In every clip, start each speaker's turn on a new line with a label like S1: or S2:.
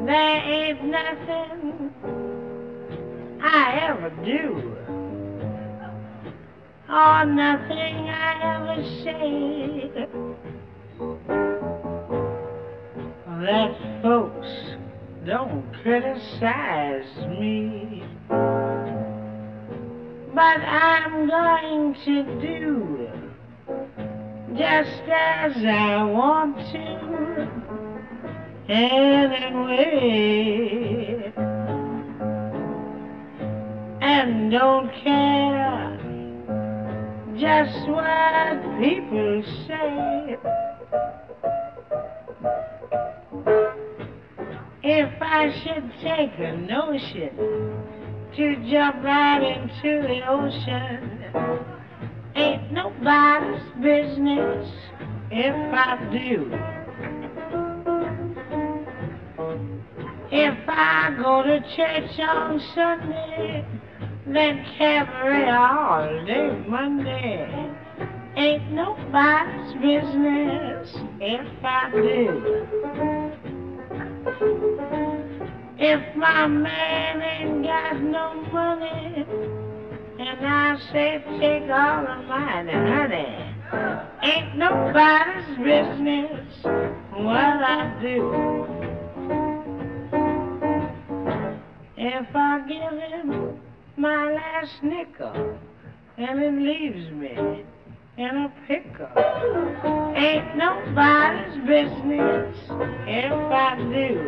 S1: There ain't nothing I ever do, or nothing I ever say, that folks don't criticize me. But I'm going to do just as I want to anyway, and don't care just what people say. If I should take a notion to jump right into the ocean, ain't nobody's business if I do. If I go to church on Sunday, then cabaret all day Monday, ain't nobody's business if I do. If my man ain't got no money, and I say take all of mine, honey, ain't nobody's business what I do. If I give him my last nickel and it leaves me in a pickle, ain't nobody's business if I do.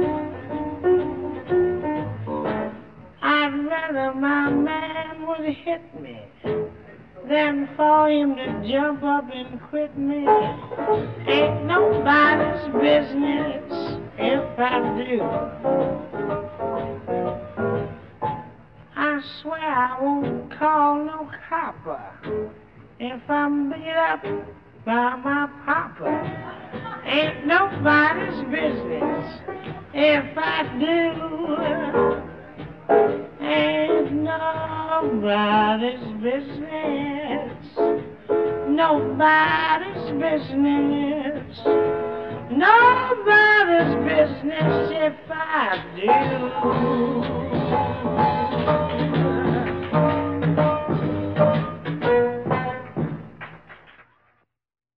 S1: I'd rather my man would hit me than for him to jump up and quit me. Ain't nobody's business if I do. I swear I won't call no copper if I'm beat up by my papa. Ain't nobody's business if I do. Ain't nobody's business, nobody's business, nobody's business if I do.